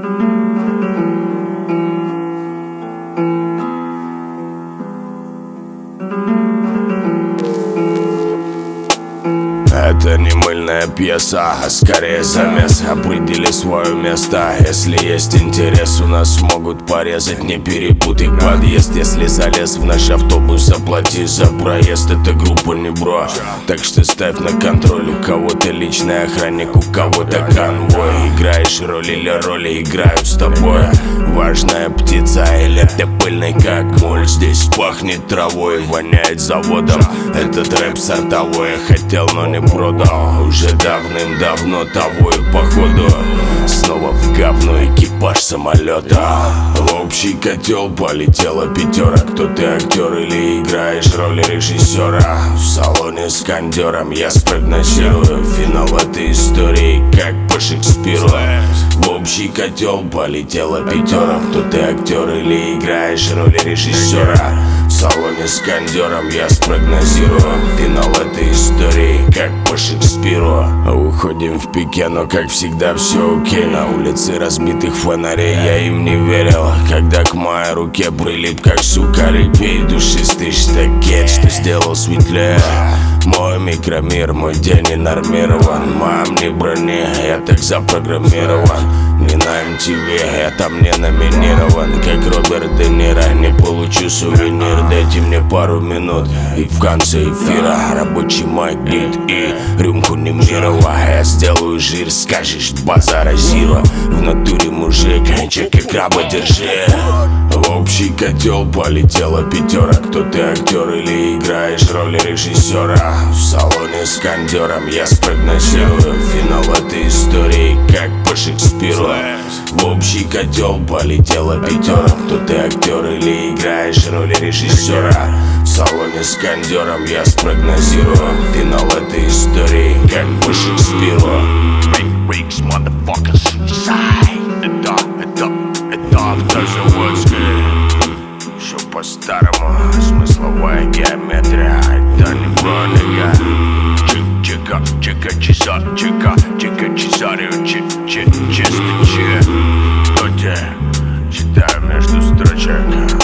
Это не мыльная пьеса, а скорее замес. Определи свое место. Если есть интерес, у нас могут порезать. Не перепутай подъезд. Если залез в наш автобус, заплати за проезд. Это группа не бро, так что ставь на контроль. У кого-то личный охранник, у кого-то конвой. Играешь роль или роли играют с тобой. Важная птица или ты пыльный как моль. Здесь пахнет травой, воняет заводом. Этот рэп сортовой. Я хотел, но не продал. Уже давным-давно того и походу снова в говно экипаж самолета. В общий котел полетела пятера. Кто ты, актер или играешь роли режиссера? В салоне с кондером я спрогнозирую финал этой истории, как по Шекспиру. В общий котел полетела пятера. Кто ты, актер или играешь роли режиссера? В салоне с кондером я спрогнозирую финал этой истории, как по Шекспиру. Уходим в пике, но как всегда все окей. На улице разбитых фонарей я им не верил, когда к моей руке прилип как сука репей. Душистый штакет, что сделал светлее мой микромир. Мой день не нормирован, мам не брони, я так запрограммирован. Не на MTV, я там не номинирован, как Роберт Де Ниро. Не получу сувенир, дайте мне пару минут, и в конце эфира рабочий майк, бит и рюмку Немирова. Я сделаю жир, скажешь базара зиро. В натуре мужик, чек и краба держи. В общий котел полетела пятера. Кто ты, актер или играешь роли режиссера? В салоне с кондером я спрогнозирую финал этой истории, как по Шекспиру. В общий котел полетела пятера. Кто ты, актер или играешь роли режиссера? В салоне с кондером я спрогнозирую финал этой истории, как по Шекспиру. Weeks, motherfuckers. Это автозаводская. Все по-старому, смысловая геометрия. Это не бронега. Чека, Чезарио, чисто че. Кто те? Читаю между строчек.